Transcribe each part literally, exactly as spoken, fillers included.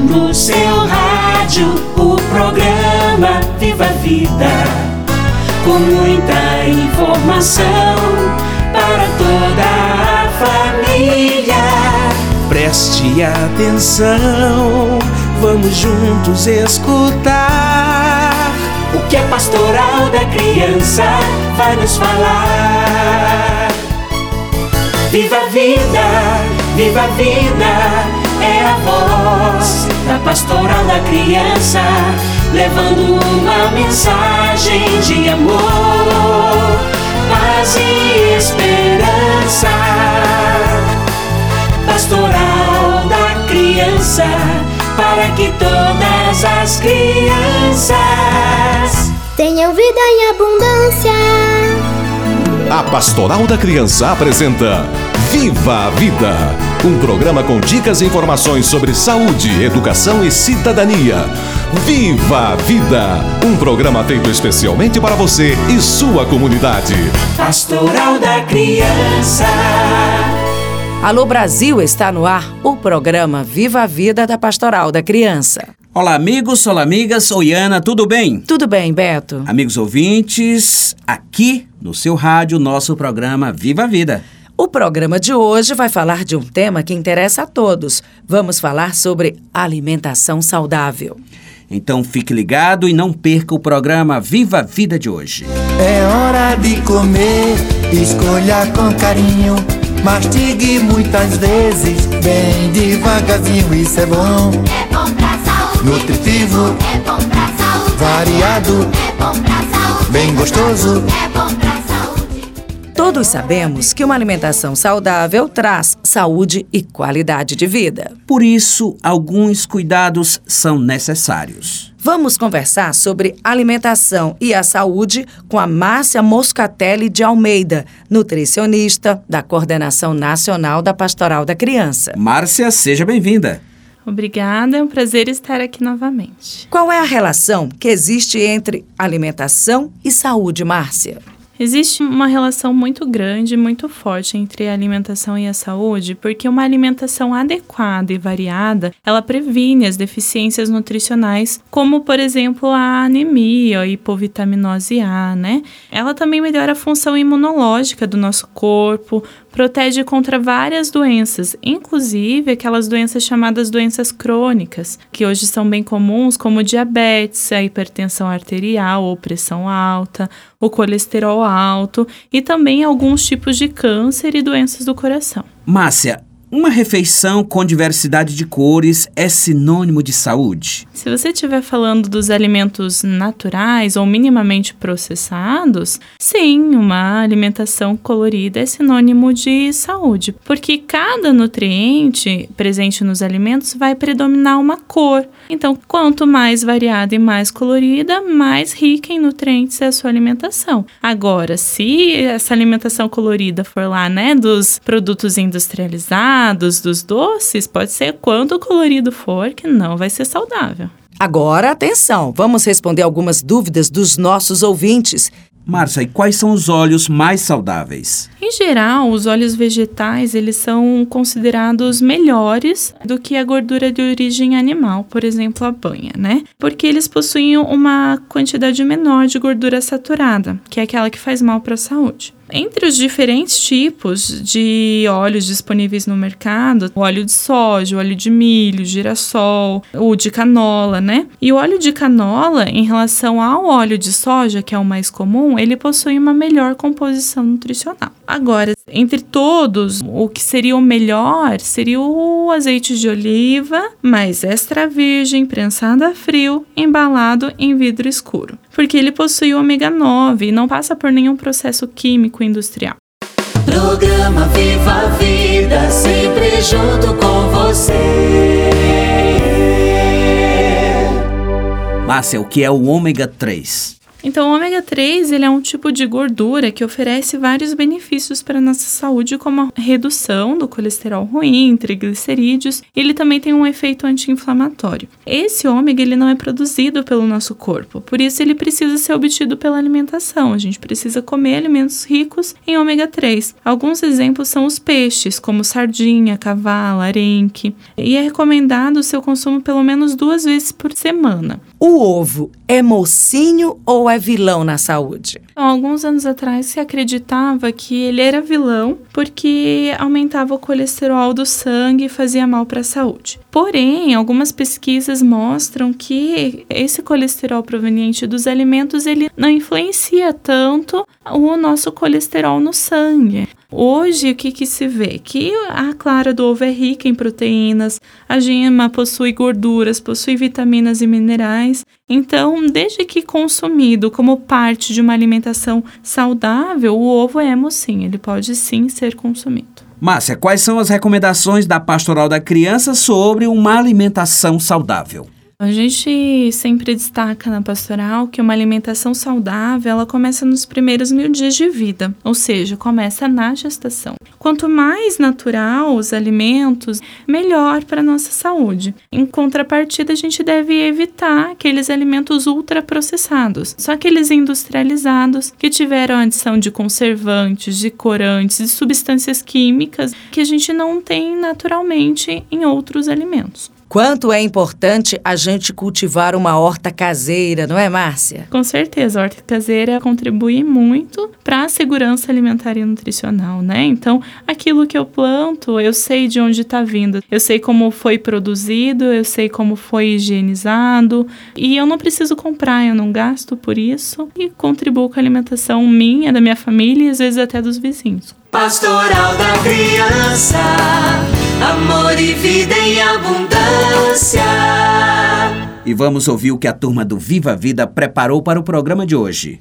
no seu rádio o programa Viva a Vida, com muita informação para toda a família. Preste atenção, vamos juntos escutar o que a Pastoral da Criança vai nos falar. Viva a vida, viva a vida, é a voz da Pastoral da Criança, levando uma mensagem de amor, paz e esperança. Pastoral da Criança, para que todas as crianças tenham vida em abundância. A Pastoral da Criança apresenta Viva a Vida, um programa com dicas e informações sobre saúde, educação e cidadania. Viva a Vida, um programa feito especialmente para você e sua comunidade. Pastoral da Criança. Alô Brasil, está no ar o programa Viva a Vida da Pastoral da Criança. Olá amigos, olá amigas, oi Ana, tudo bem? Tudo bem, Beto. Amigos ouvintes, aqui no seu rádio, nosso programa Viva a Vida. O programa de hoje vai falar de um tema que interessa a todos. Vamos falar sobre alimentação saudável. Então fique ligado e não perca o programa Viva a Vida de hoje. É hora de comer, escolha com carinho, mastigue muitas vezes, bem devagarzinho, isso é bom. É bom pra saúde. Nutritivo, é bom pra saúde. Variado, é bom pra saúde. bem gostoso, é bom pra saúde. Todos sabemos que uma alimentação saudável traz saúde e qualidade de vida. Por isso, alguns cuidados são necessários. Vamos conversar sobre alimentação e a saúde com a Márcia Moscatelli de Almeida, nutricionista da Coordenação Nacional da Pastoral da Criança. Márcia, seja bem-vinda. Obrigada, é um prazer estar aqui novamente. Qual é a relação que existe entre alimentação e saúde, Márcia? Existe uma relação muito grande, muito forte entre a alimentação e a saúde, porque uma alimentação adequada e variada, ela previne as deficiências nutricionais, como, por exemplo, a anemia, a hipovitaminose A, né? Ela também melhora a função imunológica do nosso corpo, protege contra várias doenças, inclusive aquelas doenças chamadas doenças crônicas, que hoje são bem comuns, como diabetes, a hipertensão arterial ou pressão alta, o colesterol alto e também alguns tipos de câncer e doenças do coração. Márcia, uma refeição com diversidade de cores é sinônimo de saúde? Se você estiver falando dos alimentos naturais ou minimamente processados, sim, uma alimentação colorida é sinônimo de saúde, porque cada nutriente presente nos alimentos vai predominar uma cor. Então, quanto mais variada e mais colorida, mais rica em nutrientes é a sua alimentação. Agora, se essa alimentação colorida for lá, né, dos produtos industrializados, dos doces, pode ser quanto colorido for, que não vai ser saudável. Agora, atenção, vamos responder algumas dúvidas dos nossos ouvintes. Márcia, e quais são os óleos mais saudáveis? Em geral, os óleos vegetais, eles são considerados melhores do que a gordura de origem animal, por exemplo, a banha, né? Porque eles possuem uma quantidade menor de gordura saturada, que é aquela que faz mal para a saúde. Entre os diferentes tipos de óleos disponíveis no mercado, o óleo de soja, o óleo de milho, girassol, o de canola, né? E o óleo de canola, em relação ao óleo de soja, que é o mais comum, ele possui uma melhor composição nutricional. Agora, entre todos, o que seria o melhor seria o azeite de oliva, mais extra virgem, prensado a frio, embalado em vidro escuro. Porque ele possui o ômega nove e não passa por nenhum processo químico industrial. Programa Viva a Vida, sempre junto com você. Márcia, o que é o ômega três? Então, o ômega três ele é um tipo de gordura que oferece vários benefícios para a nossa saúde, como a redução do colesterol ruim, triglicerídeos. Ele também tem um efeito anti-inflamatório. Esse ômega ele não é produzido pelo nosso corpo, por isso ele precisa ser obtido pela alimentação. A gente precisa comer alimentos ricos em ômega três. Alguns exemplos são os peixes, como sardinha, cavala, arenque. E é recomendado o seu consumo pelo menos duas vezes por semana. O ovo é mocinho ou é vilão na saúde? Há alguns anos atrás se acreditava que ele era vilão porque aumentava o colesterol do sangue e fazia mal para a saúde. Porém, algumas pesquisas mostram que esse colesterol proveniente dos alimentos ele não influencia tanto o nosso colesterol no sangue. Hoje, o que, que se vê? Que a clara do ovo é rica em proteínas, a gema possui gorduras, possui vitaminas e minerais. Então, desde que consumido como parte de uma alimentação saudável, o ovo é mocinho, ele pode sim ser consumido. Márcia, quais são as recomendações da Pastoral da Criança sobre uma alimentação saudável? A gente sempre destaca na pastoral que uma alimentação saudável, ela começa nos primeiros mil dias de vida, ou seja, começa na gestação. Quanto mais natural os alimentos, melhor para a nossa saúde. Em contrapartida, a gente deve evitar aqueles alimentos ultraprocessados, só aqueles industrializados que tiveram adição de conservantes, de corantes, de substâncias químicas que a gente não tem naturalmente em outros alimentos. Quanto é importante a gente cultivar uma horta caseira, não é, Márcia? Com certeza, a horta caseira contribui muito para a segurança alimentar e nutricional, né? Então, aquilo que eu planto, eu sei de onde está vindo, eu sei como foi produzido, eu sei como foi higienizado e eu não preciso comprar, eu não gasto por isso e contribuo com a alimentação minha, da minha família e às vezes até dos vizinhos. Pastoral da Criança, amor e vida em abundância. E vamos ouvir o que a turma do Viva a Vida preparou para o programa de hoje.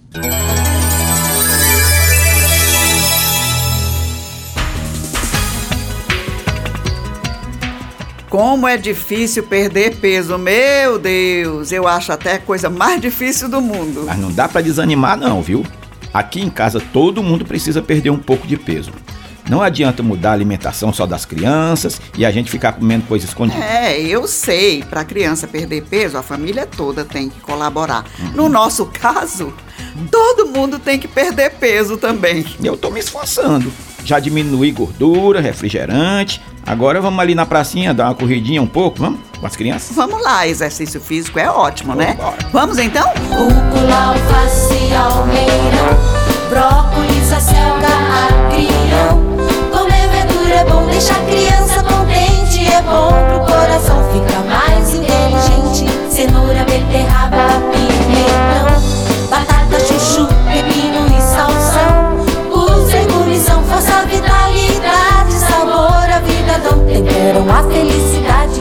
Como é difícil perder peso, meu Deus, eu acho até a coisa mais difícil do mundo. Mas não dá pra desanimar não, viu? Aqui em casa todo mundo precisa perder um pouco de peso. Não adianta mudar a alimentação só das crianças e a gente ficar comendo coisa escondida. É, eu sei, pra criança perder peso, a família toda tem que colaborar. Uhum. No nosso caso, todo mundo tem que perder peso também. Eu tô me esforçando. Já diminui gordura, refrigerante. Agora vamos ali na pracinha dar uma corridinha um pouco, vamos? Com as crianças? Vamos lá, exercício físico é ótimo, Vamos né? embora. Vamos então? Rúcula, alface, almeirão, brócolis, acelga, agrião. Comer verdura é bom, deixa a criança contente. É bom pro coração, fica mais inteligente. Cenoura, beterraba, pimentão, batata, chuchu, pepino e salsão. Os legumes são força, vitalidade, sabor, a vida dão, temperam a felicidade.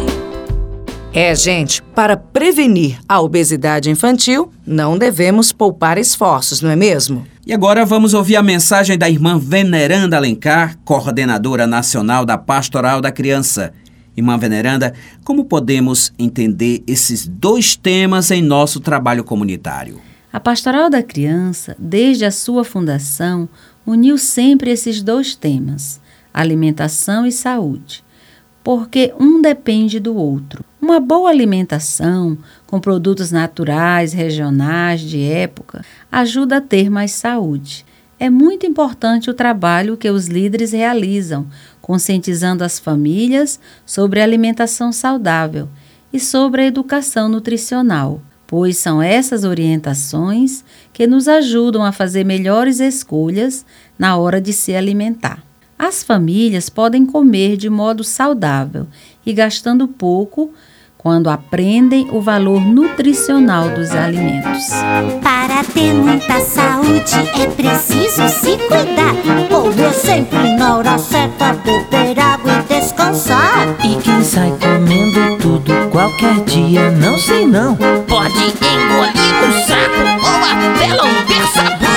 É, gente, para prevenir a obesidade infantil, não devemos poupar esforços, não é mesmo? E agora vamos ouvir a mensagem da irmã Veneranda Alencar, coordenadora nacional da Pastoral da Criança. Irmã Veneranda, como podemos entender esses dois temas em nosso trabalho comunitário? A Pastoral da Criança, desde a sua fundação, uniu sempre esses dois temas, alimentação e saúde, porque um depende do outro. Uma boa alimentação, com produtos naturais, regionais, de época, ajuda a ter mais saúde. É muito importante o trabalho que os líderes realizam, conscientizando as famílias sobre a alimentação saudável e sobre a educação nutricional, pois são essas orientações que nos ajudam a fazer melhores escolhas na hora de se alimentar. As famílias podem comer de modo saudável e gastando pouco quando aprendem o valor nutricional dos alimentos. Para ter muita saúde é preciso se cuidar. Comer sempre na hora certa, beber água e descansar. E quem sai comendo tudo qualquer dia, não sei não, pode engolir um saco ou até lamber sabão.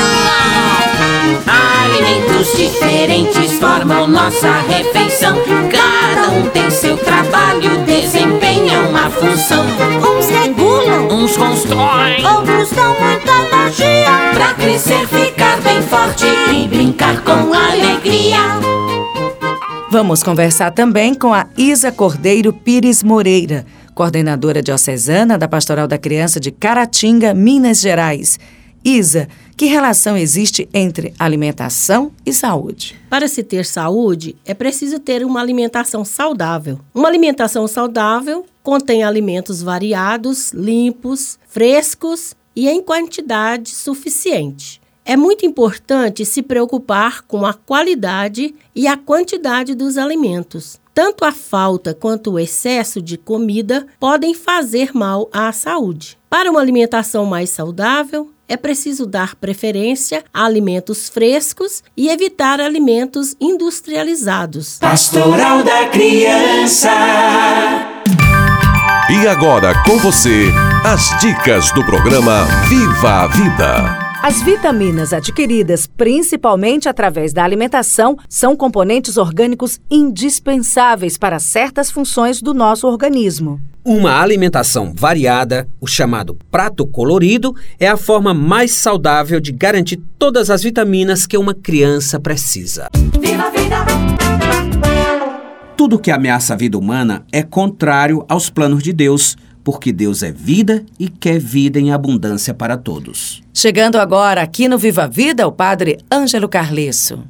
Alimentos diferentes formam nossa refeição. Cada um tem seu trabalho, desempenha uma função. Uns regulam, Uns constroem, outros dão muita energia. Vamos conversar também com a Isa Cordeiro Pires Moreira, coordenadora diocesana da Pastoral da Criança de Caratinga, Minas Gerais. Isa, que relação existe entre alimentação e saúde? Para se ter saúde, é preciso ter uma alimentação saudável. Uma alimentação saudável contém alimentos variados, limpos, frescos e em quantidade suficiente. É muito importante se preocupar com a qualidade e a quantidade dos alimentos. Tanto a falta quanto o excesso de comida podem fazer mal à saúde. Para uma alimentação mais saudável, é preciso dar preferência a alimentos frescos e evitar alimentos industrializados. Pastoral da Criança. E agora com você, as dicas do programa Viva a Vida. As vitaminas adquiridas principalmente através da alimentação são componentes orgânicos indispensáveis para certas funções do nosso organismo. Uma alimentação variada, o chamado prato colorido, é a forma mais saudável de garantir todas as vitaminas que uma criança precisa. Viva a vida! Tudo que ameaça a vida humana é contrário aos planos de Deus, porque Deus é vida e quer vida em abundância para todos. Chegando agora aqui no Viva a Vida, o padre Ângelo Carlesso.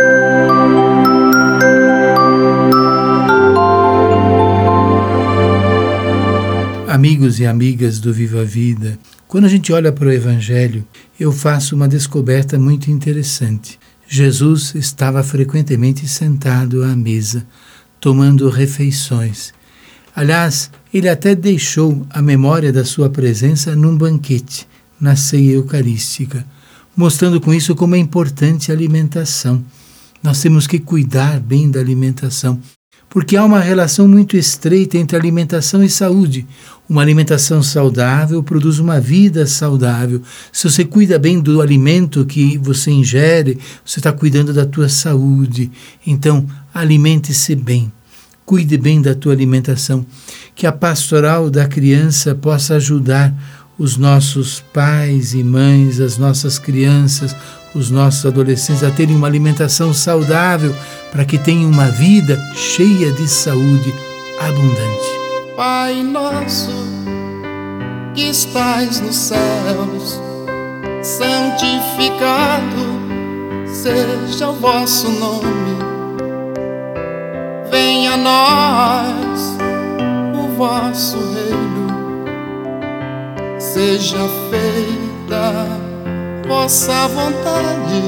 Amigos e amigas do Viva a Vida, quando a gente olha para o Evangelho, eu faço uma descoberta muito interessante. Jesus estava frequentemente sentado à mesa, tomando refeições. Aliás, ele até deixou a memória da sua presença num banquete, na ceia eucarística, mostrando com isso como é importante a alimentação. Nós temos que cuidar bem da alimentação, porque há uma relação muito estreita entre alimentação e saúde. Uma alimentação saudável produz uma vida saudável. Se você cuida bem do alimento que você ingere, você está cuidando da tua saúde. Então, alimente-se bem. Cuide bem da tua alimentação, que a Pastoral da Criança possa ajudar os nossos pais e mães, as nossas crianças, os nossos adolescentes a terem uma alimentação saudável para que tenham uma vida cheia de saúde abundante. Pai nosso, que estais nos céus, santificado seja o vosso nome. Venha a nós o vosso reino, seja feita vossa vontade,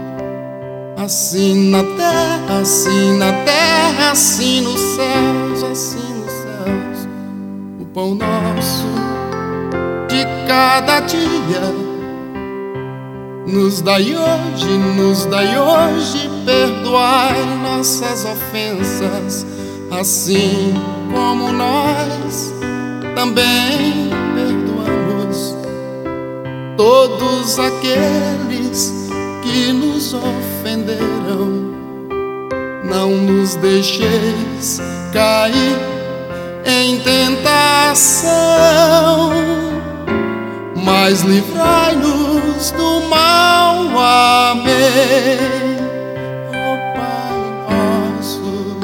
assim na terra, assim na terra, assim nos céus, assim nos céus. O pão nosso de cada dia nos dai hoje, nos dai hoje, perdoai nossas ofensas, assim como nós também perdoamos todos aqueles que nos ofenderam. Não nos deixeis cair em tentação, mas livrai-nos do mal. Amém. Ó Pai nosso,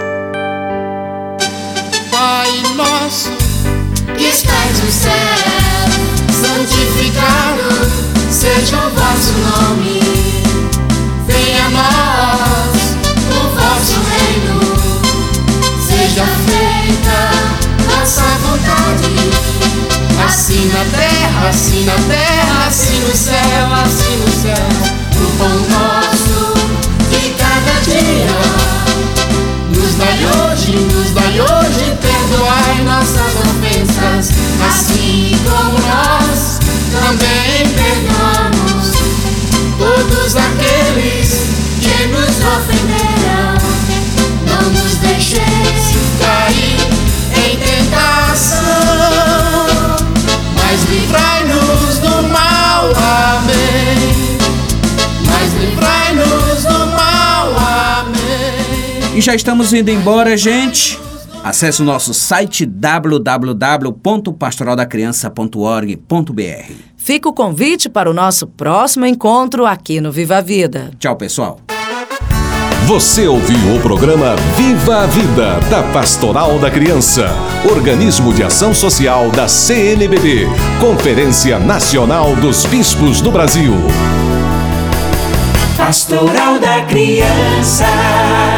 Pai nosso, que estais no céu, santificado seja o vosso nome. Venha a nós o vosso reino, seja feita vossa vontade, assim na terra, assim na terra, assim no céu, assim no céu. O pão nosso de cada dia nos dai hoje, nos dai hoje, perdoai nossas ofensas, assim como nós também perdoamos todos aqueles que nos ofenderam. Não nos deixeis cair em tentação, mas livrai-nos do mal. Amém. Mas livrai-nos do mal. Amém. E já estamos indo embora, gente. Acesse o nosso site w w w ponto pastoral da criança ponto org ponto b r. Fica o convite para o nosso próximo encontro aqui no Viva a Vida. Tchau, pessoal. Você ouviu o programa Viva a Vida, da Pastoral da Criança, organismo de ação social da C N B B, Conferência Nacional dos Bispos do Brasil. Pastoral da Criança.